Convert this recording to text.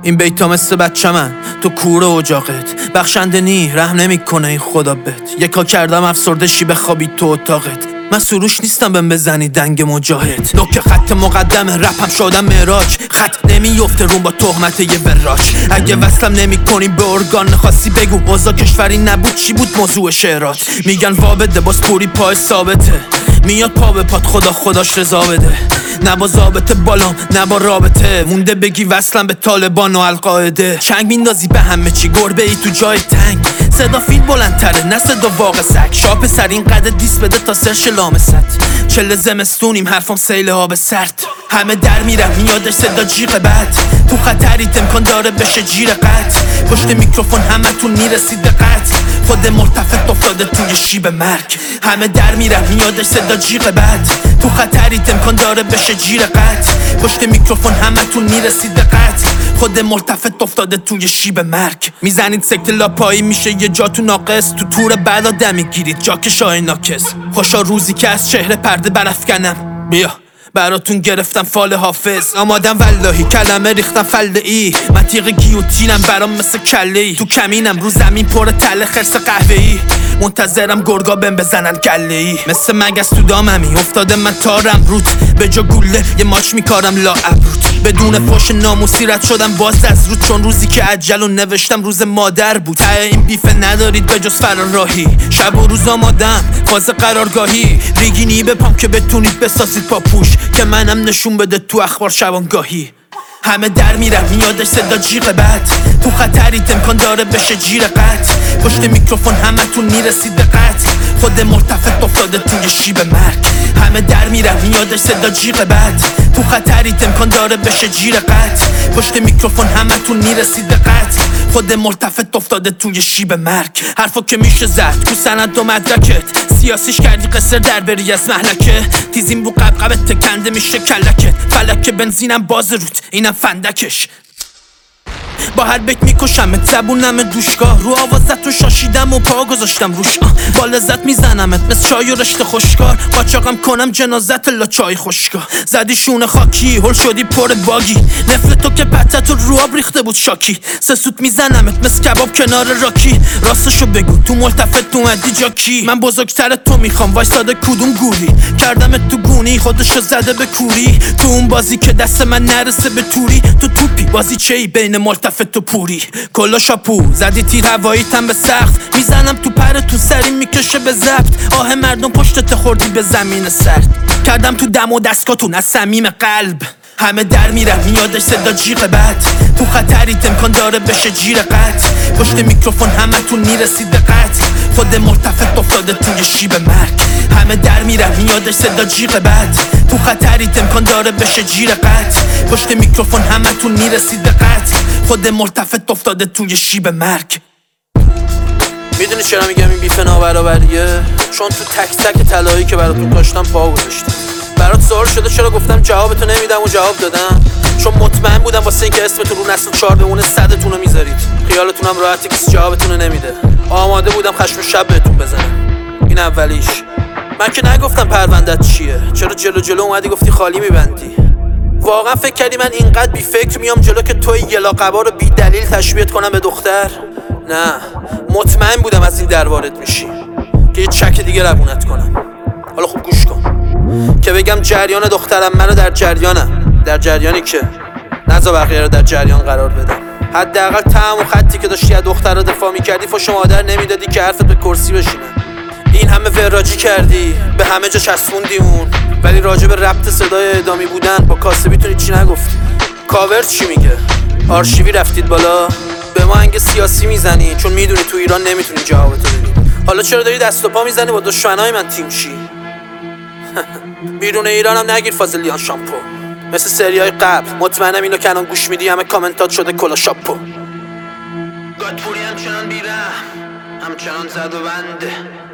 این بیتا مثل بچه من تو کوره اجاقت، بخشنده نی رحم نمی کنه این خدا بهت. یکا کردم افسرده شی بخوابی تو اتاقت، من سروش نیستم بهم بزنی دنگ مجاهد. نوک خط مقدمه رپم شدم معراج، خط نمیفته روم با تهمت یه وراج. اگه وصلم نمی کنی به ارگان نخواستی بگو اوضاع کشوری نبود چی بود موضوع شعرات. میگن وابده باز پوری پای ثابته، میاد پا به پات خدا خداش رضا بده. نه با ضابطه بالام نه با رابطه، مونده بگی وصلم به طالبان و القاعده. چنگ میندازی به همه چی گربه ای تو جای تنگ، صدا فیل بلندتره نه صدا واقع سگ. شاپ سر این قدر دیس بده تا سرش لامست، چله زمستونیم حرفم سیل آب سرد. همه در میرم میادش صدا جیغ بد، تو خطریت امکان داره بشه جیر قطع. پشت میکروفون همه تون میرسید به قطع، خود مرتفع افتاده توی شیب مرگ. همه در میرم میادش صدا جیغ بد، تو خطریت امکان داره بشه جیر قطع. پشت میکروفون همه تون میرسید به قطع، خود مرتفع افتاده توی شیب مرگ. میزنید سکت لاپایی میشه یه جا تو ناقص، تو تور بعد آدم میگیرید جا که شای ناکس. خوشا روزی که از چهره پرده برافکنم، بیا براتون گرفتم فال حافظ. آمادم والهی کلمه ریختم فله ای، من تیغ گیوتینم برام مثل کله ای. تو کمینم رو زمین پر تله خرس قهوه ای، منتظرم گرگا بهم بزنن گله ای. مثل مگس تو داممی افتاده من تارم روت، به جا گوله یه ماچ میکارم لا ابروت. بدون فوش ناموسی رد شدم باز از رود، چون روزی که عجلو نوشتم روز مادر بود. ته این بیفه ندارید به جز فرار شب و روز آمادم فاز قرارگاهی. ریگینی بپام که بتونید بسازید پاپوش، که منم نشون بده تو اخبار شبانگاهی. همه در میرم میادش صدا جیغ بد، تو خطریت امکان داره بشه جیر قطع. پشت میکروفون همه تون میرسید به قطع، خود مرتفع افتاده توی شیب مرگ. همه در میرم میادش صدا جیغ بد، تو خطریت امکان داره بشه جیر قطع. پشت میکروفون همه تون میرسید به قطع، خود مرتفع افتاده توی شیب مرگ. حرفا که میشه زد تو سند و مدرکت، سیاسیش کردی قصر در بری از محلکه. تیزیم بو قبقبت تکنده میشه کلکت، فلک بنزینم باز روت اینم فندکش. با هر بیت میکشمت زبونم دوشگاه، رو آوازتون شاشیدم و پا گذاشتم روش. با لذت میزنمت مثل چای و رشته خوشکار، قاچاقم کنم جنازت لا چای خوشگاه. زدی شونه خاکی هل شدی پر باگی، نفل تو که پتت رو آب ریخته بود شاکی. سه سوت میزنمت مثل کباب کنار راکی، راستشو بگو تو ملتفت اومدی جا کی؟ من بزرگتر تو میخوام وایساده کدوم گوری، کردمت تو گونی خودشو زده به کوری. تو اون بازی که دست من نرسه به توری، تو توپی بازی چی بین ملتفت تو پوری. کلا شاپو زدی تیر هواییتم به سقف، میزنم تو پر تو سری میکشه به ضبط. آه مردم پشتت خوردی به زمین سرد، کردم تو دم و دستگاتون از صمیم قلب. همه در میرم میادش صدا جیغ بد، تو خطریت امکان داره بشه جیر قطع. پشت میکروفون همه تون میرسید به قطع، خود مرتفع افتاده توی شیب مرگ. همه در میرم میادش صدا جیغ بد، تو خطریت امکان داره بشه جیر قطع. پشت میکروفون همه تون میرسید به قطع، خود مرتفع افتاده توی شیب مرگ. میدونی چرا میگم این بیف نابرابریه؟ چون تو تک تک طلایی که براتون داشتم پا گذاشتم. برات سوال شده چرا گفتم جوابتو نمیدم و جواب دادم؟ چون مطمئن بودم واسه اینکه اسمتون رو نسل 4 بمونه 100تون رو میذارید. خیالتونم راحتی کسی جوابتون رو نمیده. آماده بودم خشم شب بهتون بزنم. این اولیش. من که نگفتم پروندت چیه، چرا جلو اومدی گفتی خالی میبندی؟ واقعا فکر کردی من اینقدر بی فکر میام جلو که توی یلاقبا رو بی دلیل تشبیهت کنم به دختر؟ نه، مطمئن بودم از این در وارد میشی که یه چک دیگه روونت کنم. حالا خوب گوش کن که بگم جریان دخترم منو در جریانم، در جریانی که نذار بقیه رو در جریان قرار بدم. حداقل طعم و خطی که داشتی از دخترها دفاع میکردی فوش مادر نمیدادی که حرفت به کرسی بشینه. این همه وراجی کردی به همه جا چسبوندیمون، ولی راجع به ربط صدای اعدامی بودن با کاسبیتون چی نگفتی. کاور چی میگه؟ آرشیوی رفتید بالا به ما انگ سیاسی میزنی چون میدونی تو ایران نمیتونی جوابتو بدی. حالا چرا داری دست و پا میزنی با دشمنای من تیم شی؟ بیرون ایرانم نگیر فازلیان شامپو مثل سریای قبل. مطمئنم اینو که الان گوش میدی همه کامنتات شده کلا شاپو. گادپوری همچنان بیره همچنان زد و بنده.